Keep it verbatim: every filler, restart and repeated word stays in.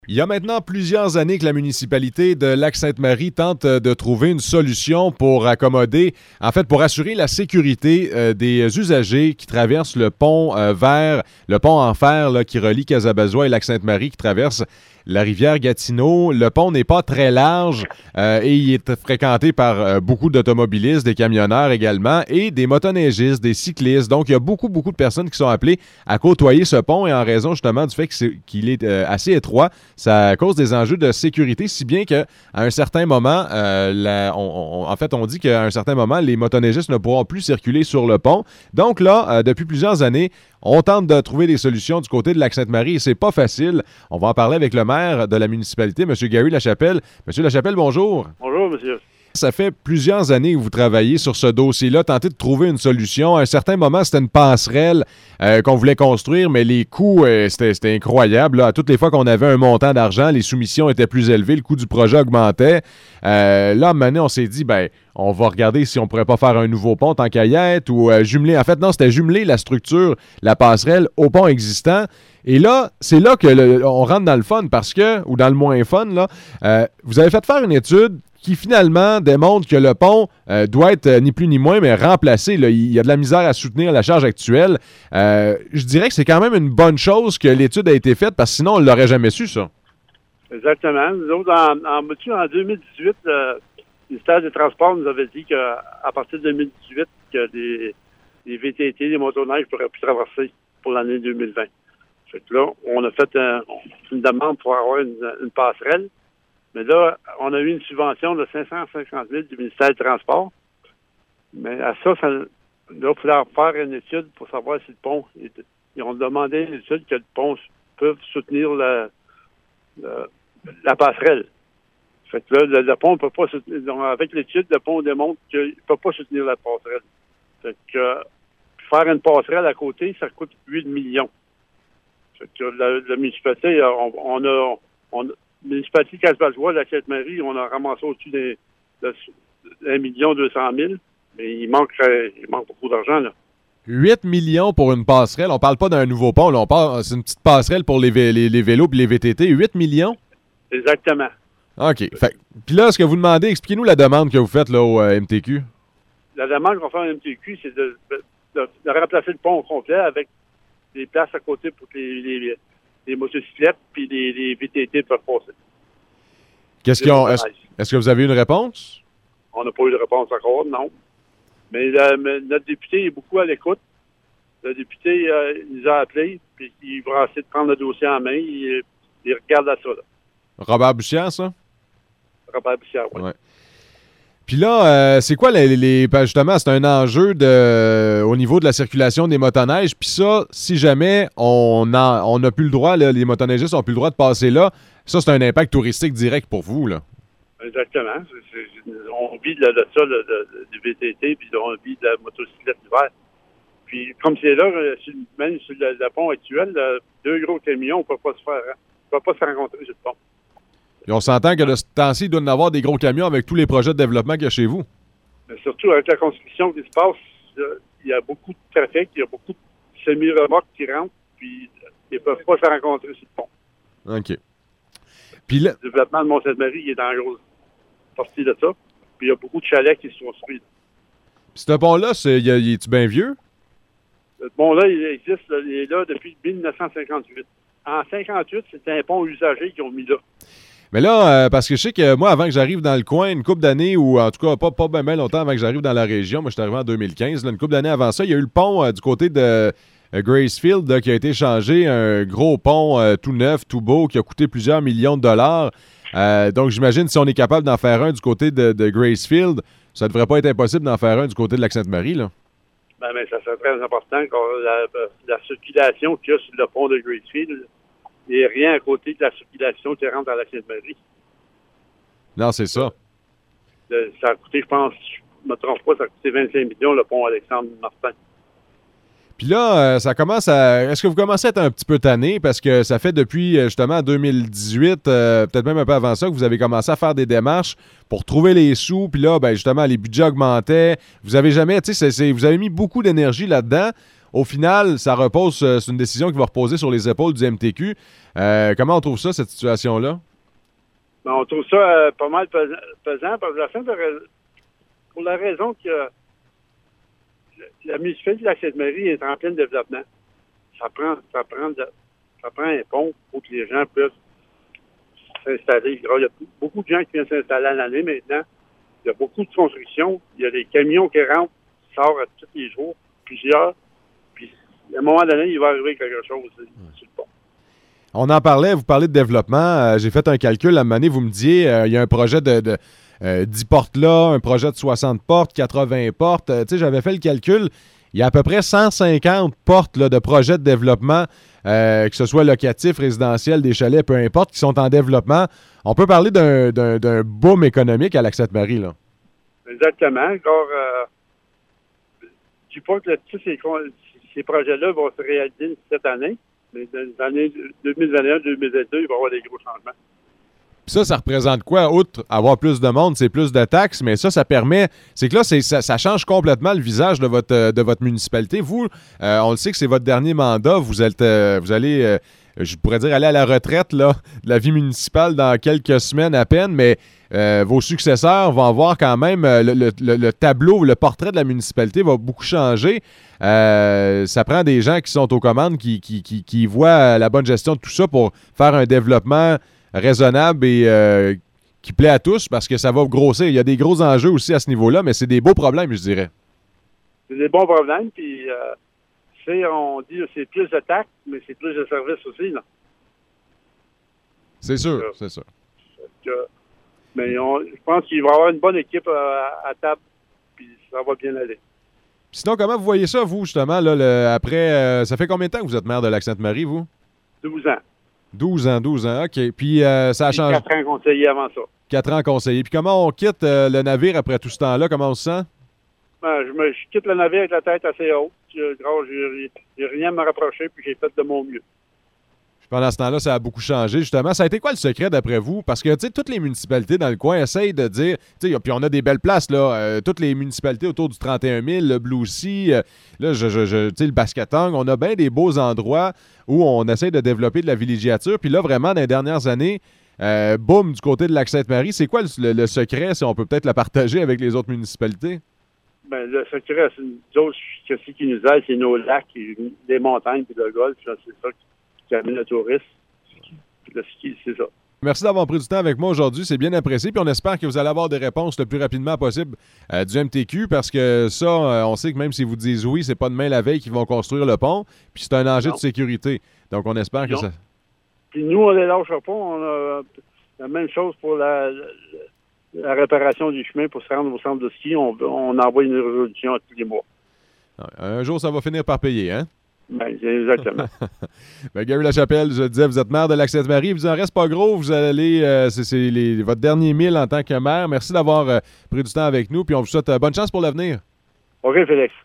Il y a maintenant plusieurs années que la municipalité de Lac-Sainte-Marie tente de trouver une solution pour accommoder, en fait, pour assurer la sécurité euh, des usagers qui traversent le pont euh, vert, le pont en fer là, qui relie Casabazois et Lac-Sainte-Marie, qui traverse la rivière Gatineau. Le pont n'est pas très large euh, et il est fréquenté par euh, beaucoup d'automobilistes, des camionneurs également et des motoneigistes, des cyclistes. Donc, il y a beaucoup, beaucoup de personnes qui sont appelées à côtoyer ce pont et en raison justement du fait que c'est, qu'il est euh, assez étroit, ça cause des enjeux de sécurité, si bien qu'à un certain moment, euh, la, on, on, en fait, on dit qu'à un certain moment, les motoneigistes ne pourront plus circuler sur le pont. Donc là, euh, depuis plusieurs années, on tente de trouver des solutions du côté de Lac-Sainte-Marie et c'est pas facile. On va en parler avec le maire de la municipalité, M. Gary Lachapelle. M. Lachapelle, bonjour. Bonjour, monsieur. Ça fait plusieurs années que vous travaillez sur ce dossier-là, tentez de trouver une solution. À un certain moment, c'était une passerelle euh, qu'on voulait construire, mais les coûts, euh, c'était, c'était incroyable. Là. À toutes les fois qu'on avait un montant d'argent, les soumissions étaient plus élevées, le coût du projet augmentait. Euh, là, maintenant, on s'est dit, ben, on va regarder si on pourrait pas faire un nouveau pont tant qu'à y être ou euh, jumeler. En fait, non, c'était jumeler la structure, la passerelle au pont existant. Et là, c'est là que le, on rentre dans le fun parce que, ou dans le moins fun, là, euh, vous avez fait faire une étude qui finalement démontre que le pont euh, doit être euh, ni plus ni moins, mais remplacé. Là. Il y a de la misère à soutenir la charge actuelle. Euh, je dirais que c'est quand même une bonne chose que l'étude a été faite, parce que sinon, on ne l'aurait jamais su, ça. Exactement. Nous autres, en, en, en deux mille dix-huit, le ministère des Transports nous avait dit qu'à partir de deux mille dix-huit, que les, les V T T, les motoneiges pourraient plus traverser pour l'année deux mille vingt. Fait que là, on a fait un, une demande pour avoir une, une passerelle. Mais là, on a eu une subvention de cinq cent cinquante mille du ministère des Transports. Mais à ça, ça là, il fallait faire une étude pour savoir si le pont... Était, ils ont demandé une étude que le pont peut soutenir la, la, la passerelle. Fait que là, le, le pont ne peut pas soutenir... Donc, avec l'étude, le pont démontre qu'il ne peut pas soutenir la passerelle. Fait que euh, faire une passerelle à côté, ça coûte huit millions. Fait que la, la municipalité, on, on a... On, municipalité Casabazois, la Sainte-Marie, on a ramassé au-dessus de, de, de un million deux cent mille, mais il manque, il manque beaucoup d'argent, là. huit millions pour une passerelle. On parle pas d'un nouveau pont, là. On parle, c'est une petite passerelle pour les, vé, les, les vélos et les V T T. huit millions? Exactement. OK. Puis là, ce que vous demandez, expliquez-nous la demande que vous faites là, au euh, M T Q. La demande qu'on fait au M T Q, c'est de, de, de, de remplacer le pont au complet avec des places à côté pour que les, les, les motocyclettes puis les, les V T T peuvent passer. Qu'est-ce qu'ils ont, est-ce, est-ce que vous avez une réponse? On n'a pas eu de réponse encore, non. Mais, euh, mais notre député est beaucoup à l'écoute. Le député euh, nous a appelés, puis il va essayer de prendre le dossier en main. Il, il regarde à ça. Là. Robert Bussière, ça? Robert Bussière, oui. Ouais. Puis là, euh, c'est quoi les, les... Justement, c'est un enjeu de, au niveau de la circulation des motoneiges. Puis ça, si jamais on n'a on a plus le droit, là, les motoneigistes n'ont plus le droit de passer là, ça, c'est un impact touristique direct pour vous, là. Exactement. C'est, c'est, on vit de, de ça, de, de, du V T T, puis on vit de la motocyclette l'hiver. Puis comme c'est là, même sur le, le pont actuel, le, deux gros camions ne peuvent pas se faire, ne peuvent pas se rencontrer sur le pont. Et on s'entend que de ce temps-ci, il doit y en avoir des gros camions avec tous les projets de développement qu'il y a chez vous. Mais surtout avec la construction qui se passe, il y a beaucoup de trafic, il y a beaucoup de semi-remorques qui rentrent, puis ils ne peuvent pas se rencontrer sur le pont. OK. Puis là... Le développement de Mont-Sainte-Marie il est dans la grosse partie de ça. Puis il y a beaucoup de chalets qui se construisent. Puis ce pont-là, c'est, il, il est-tu bien vieux? Ce pont-là, il existe, il est là depuis dix-neuf cent cinquante-huit. En cinquante-huit, c'était un pont usagé qu'ils ont mis là. Mais là, euh, parce que je sais que moi, avant que j'arrive dans le coin, une couple d'années, ou en tout cas pas, pas bien, bien longtemps avant que j'arrive dans la région, moi je suis arrivé en deux mille quinze, là, une couple d'années avant ça, il y a eu le pont euh, du côté de euh, Gracefield là, qui a été changé, un gros pont euh, tout neuf, tout beau, qui a coûté plusieurs millions de dollars. Euh, donc j'imagine si on est capable d'en faire un du côté de, de Gracefield, ça devrait pas être impossible d'en faire un du côté de Lac-Sainte-Marie, là. Ben, mais ça serait très important que la, la circulation qu'il y a sur le pont de Gracefield, il n'y a rien à côté de la circulation qui rentre dans la Sainte-Marie. Non, c'est ça. Le, ça a coûté, je pense, je ne me trompe pas, ça a coûté vingt-cinq millions le pont Alexandre-Martin. Puis là, euh, ça commence à... Est-ce que vous commencez à être un petit peu tanné? Parce que ça fait depuis, justement, deux mille dix-huit, euh, peut-être même un peu avant ça, que vous avez commencé à faire des démarches pour trouver les sous. Puis là, ben, justement, les budgets augmentaient. Vous avez jamais... Tu sais, vous avez mis beaucoup d'énergie là-dedans. au final, ça repose, euh, c'est une décision qui va reposer sur les épaules du M T Q. Euh, comment on trouve ça, cette situation-là? Ben, on trouve ça euh, pas mal pesant, pesant parce que la simple rais- pour la raison que euh, la municipalité de la Sainte-Marie est en plein développement. Ça prend, ça prend, de, ça prend un pont pour que les gens puissent s'installer. Il y a beaucoup de gens qui viennent s'installer à l'année maintenant. Il y a beaucoup de construction. Il y a des camions qui rentrent, qui sortent à tous les jours, plusieurs. Puis, à un moment donné, il va arriver quelque chose sur le pont. On en parlait, vous parlez de développement. Euh, j'ai fait un calcul à un moment donné, vous me disiez, euh, il y a un projet de, de euh, dix portes là, un projet de soixante portes, quatre-vingts portes. Euh, tu sais, j'avais fait le calcul. Il y a à peu près cent cinquante portes là, de projets de développement, euh, que ce soit locatif, résidentiel, des chalets, peu importe, qui sont en développement. On peut parler d'un, d'un, d'un boom économique à Lac-Sainte-Marie, là. Exactement. Alors, euh, je ne dis pas que tous ces, ces projets-là vont se réaliser cette année, mais dans les années deux mille vingt et un deux mille vingt-deux, il va y avoir des gros changements. Puis ça, ça représente quoi? Outre avoir plus de monde, c'est plus de taxes, mais ça, ça permet... C'est que là, c'est, ça, ça change complètement le visage de votre, de votre municipalité. Vous, euh, on le sait que c'est votre dernier mandat. Vous, êtes, euh, vous allez, euh, je pourrais dire, aller à la retraite là, de la vie municipale dans quelques semaines à peine, mais euh, vos successeurs vont avoir quand même... Euh, le, le, le tableau, le portrait de la municipalité va beaucoup changer. Euh, ça prend des gens qui sont aux commandes, qui, qui, qui, qui voient la bonne gestion de tout ça pour faire un développement raisonnable et euh, qui plaît à tous parce que ça va grossir. Il y a des gros enjeux aussi à ce niveau-là, mais c'est des beaux problèmes, je dirais. C'est des bons problèmes, puis euh, c'est, on dit que c'est plus de taxes, mais c'est plus de services aussi, là. C'est sûr, euh, c'est sûr. Que, mais on, je pense qu'il va y avoir une bonne équipe à, à table, puis ça va bien aller. Sinon, comment vous voyez ça, vous, justement, là, le, après, euh, ça fait combien de temps que vous êtes maire de Lac-Sainte-Marie, vous? douze ans. douze ans, douze ans, OK. Puis euh, ça a changé. quatre ans conseiller avant ça. quatre ans conseiller. Puis comment on quitte euh, le navire après tout ce temps-là? Comment on se sent? Ben, je, me, je quitte le navire avec la tête assez haute. Je n'ai rien à me rapprocher, puis j'ai fait de mon mieux. Pendant ce temps-là, ça a beaucoup changé, justement. Ça a été quoi le secret, d'après vous? Parce que, tu sais, toutes les municipalités dans le coin essayent de dire... Tu sais, puis on a des belles places, là. Euh, toutes les municipalités autour du trente et un mille, le Blue Sea, euh, là, je, je, je, tu sais, le Bascatang. On a bien des beaux endroits où on essaie de développer de la villégiature. Puis là, vraiment, dans les dernières années, euh, boum, du côté de Lac-Sainte-Marie. C'est quoi le, le, le secret, si on peut peut-être le partager avec les autres municipalités? Ben, le secret, c'est nous autres, ce qui nous aide, c'est nos lacs, les montagnes, puis le golf. Là, c'est ça qui qui amène le tourisme. Le ski, c'est ça. Merci d'avoir pris du temps avec moi aujourd'hui. C'est bien apprécié. Puis on espère que vous allez avoir des réponses le plus rapidement possible euh, du M T Q parce que ça, euh, on sait que même s'ils vous disent oui, c'est pas demain la veille qu'ils vont construire le pont. Puis c'est un enjeu non. de sécurité. Donc on espère que non. ça... Puis nous, on les lâchera pas. On a la même chose pour la, la, la réparation du chemin pour se rendre au centre de ski. On, on envoie une résolution à tous les mois. Un jour, ça va finir par payer, hein? Ben, exactement. ben, Gary Lachapelle, je disais, vous êtes maire de Lac-Sainte-Marie, vous en reste pas gros, vous allez, euh, c'est, c'est les, votre dernier mille en tant que maire. Merci d'avoir euh, pris du temps avec nous, puis on vous souhaite euh, bonne chance pour l'avenir. OK, Félix.